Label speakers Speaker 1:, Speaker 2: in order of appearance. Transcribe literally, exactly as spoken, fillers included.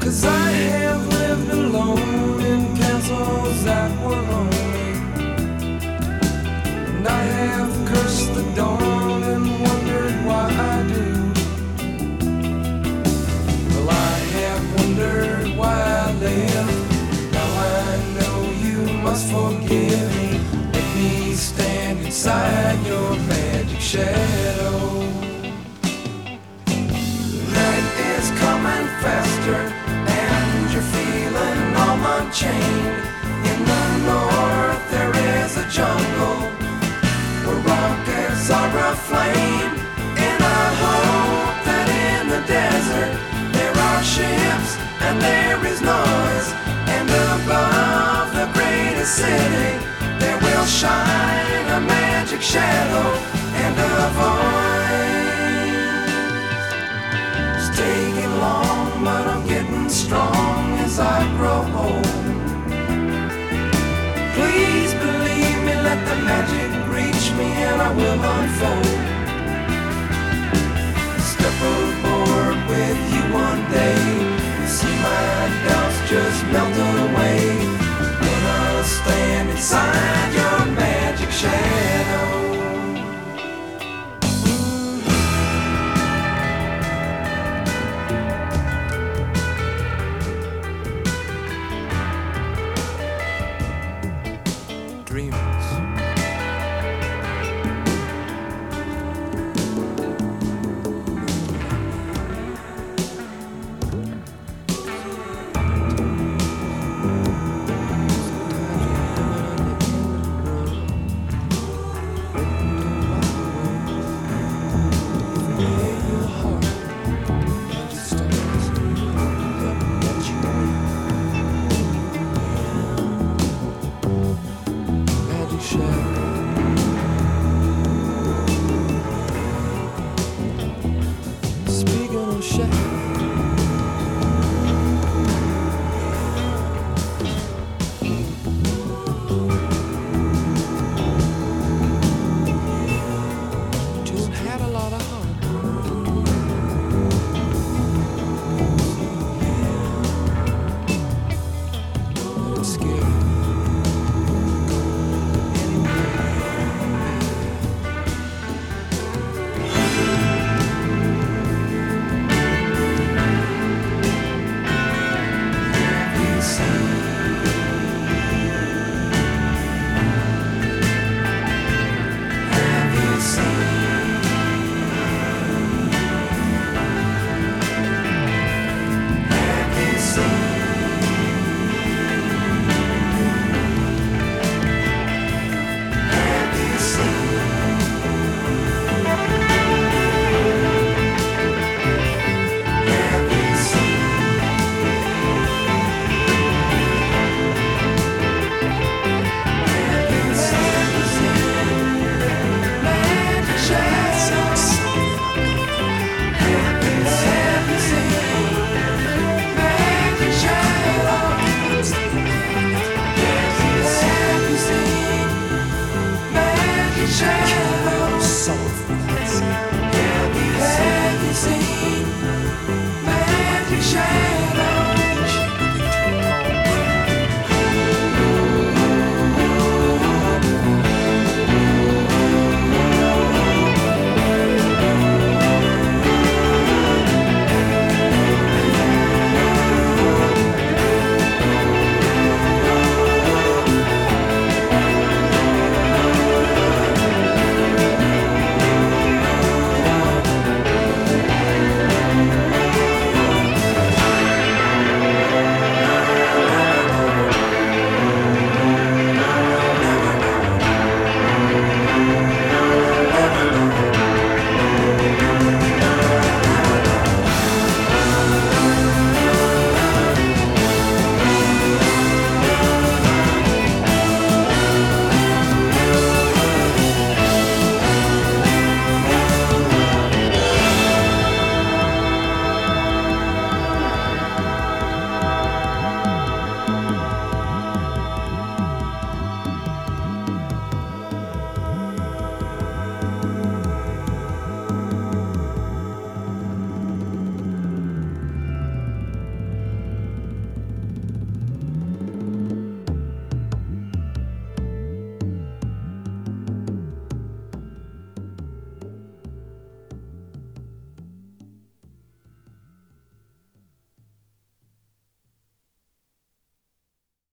Speaker 1: 'Cause I have lived alone in castles that were lonely, and I have cursed the dawn and wondered why I do. Well, I have wondered why I live. Now I know you must forgive me. Let me stand inside your magic shadow. Night is coming faster, and you're feeling all unchained. In the north there is a jungle where rockets are aflame, and I hope that in the desert there are ships and there is noise, and above the greatest city there will shine a magic shadow and a voice. It's taking long, but I'm getting strong as I grow old. Please believe me, let the magic reach me and I will unfold. Step aboard with you one day.